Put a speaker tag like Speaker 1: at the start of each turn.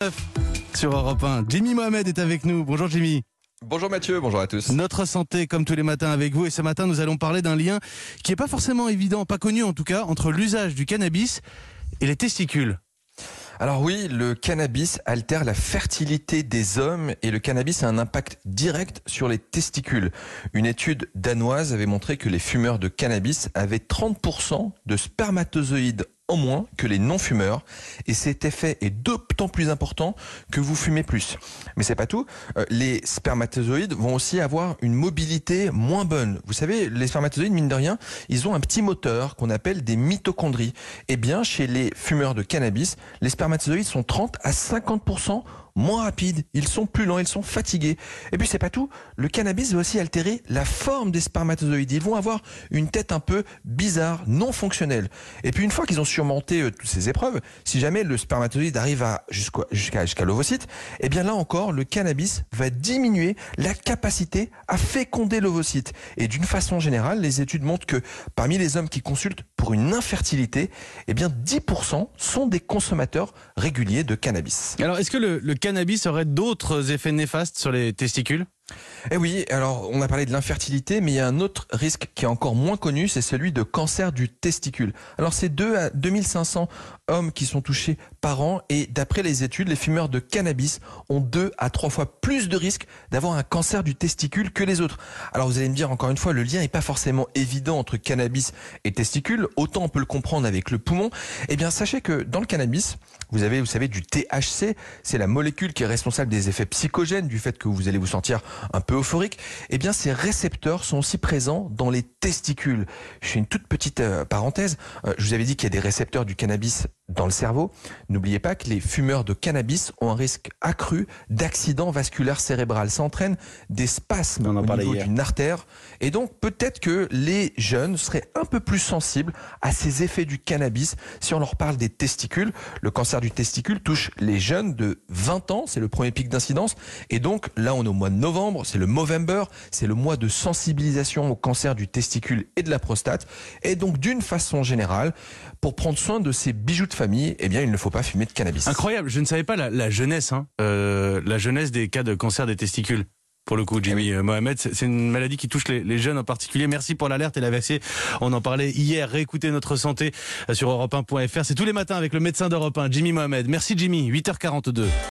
Speaker 1: Sur Europe 1, Jimmy Mohamed est avec nous. Bonjour Jimmy.
Speaker 2: Bonjour Mathieu, bonjour à tous.
Speaker 1: Notre santé comme tous les matins avec vous, et ce matin nous allons parler d'un lien qui n'est pas forcément évident, pas connu en tout cas, entre l'usage du cannabis et les testicules.
Speaker 2: Alors oui, le cannabis altère la fertilité des hommes et le cannabis a un impact direct sur les testicules. Une étude danoise avait montré que les fumeurs de cannabis avaient 30% de spermatozoïdes en moins que les non-fumeurs et cet effet est d'autant plus important que vous fumez plus. Mais c'est pas tout, les spermatozoïdes vont aussi avoir une mobilité moins bonne. Vous savez, les spermatozoïdes, mine de rien, ils ont un petit moteur qu'on appelle des mitochondries. Eh bien, chez les fumeurs de cannabis, les spermatozoïdes sont 30 à 50% moins rapides, ils sont plus lents, ils sont fatigués. Et puis c'est pas tout, le cannabis va aussi altérer la forme des spermatozoïdes. Ils vont avoir une tête un peu bizarre, non fonctionnelle. Et puis une fois qu'ils ont surmonté toutes ces épreuves, si jamais le spermatozoïde arrive jusqu'à l'ovocyte, eh bien là encore, le cannabis va diminuer la capacité à féconder l'ovocyte. Et d'une façon générale, les études montrent que parmi les hommes qui consultent pour une infertilité, eh bien 10% sont des consommateurs réguliers de cannabis.
Speaker 1: Alors est-ce que le cannabis aurait d'autres effets néfastes sur les testicules ?
Speaker 2: Eh oui, alors on a parlé de l'infertilité, mais il y a un autre risque qui est encore moins connu, c'est celui de cancer du testicule. Alors c'est 2 à 2500 hommes qui sont touchés par an et d'après les études, les fumeurs de cannabis ont 2 à 3 fois plus de risques d'avoir un cancer du testicule que les autres. Alors vous allez me dire encore une fois, le lien n'est pas forcément évident entre cannabis et testicule, autant on peut le comprendre avec le poumon. Eh bien sachez que dans le cannabis, vous savez, du THC, c'est la molécule qui est responsable des effets psychogènes, du fait que vous allez vous sentir un peu euphorique. Eh bien, ces récepteurs sont aussi présents dans les testicules. Je fais une toute petite parenthèse. Je vous avais dit qu'il y a des récepteurs du cannabis dans le cerveau. N'oubliez pas que les fumeurs de cannabis ont un risque accru d'accident vasculaire cérébral. Ça entraîne des spasmes au niveau d'une artère. Et donc, peut-être que les jeunes seraient un peu plus sensibles à ces effets du cannabis si on leur parle des testicules. Le cancer du testicule touche les jeunes de 20 ans. C'est le premier pic d'incidence. Et donc, là, on est au mois de novembre. C'est le Movember. C'est le mois de sensibilisation au cancer du testicule et de la prostate. Et donc, d'une façon générale, pour prendre soin de ces bijoux de famille, eh bien, il ne faut pas fumer de cannabis.
Speaker 1: Incroyable, je ne savais pas la jeunesse, la jeunesse des cas de cancer des testicules. Pour le coup, Jimmy Mohamed, c'est une maladie qui touche les jeunes en particulier. Merci pour l'alerte et la vaccine. On en parlait hier. Réécoutez notre santé sur europe1.fr. C'est tous les matins avec le médecin d'Europe 1, Jimmy Mohamed. Merci Jimmy, 8h42.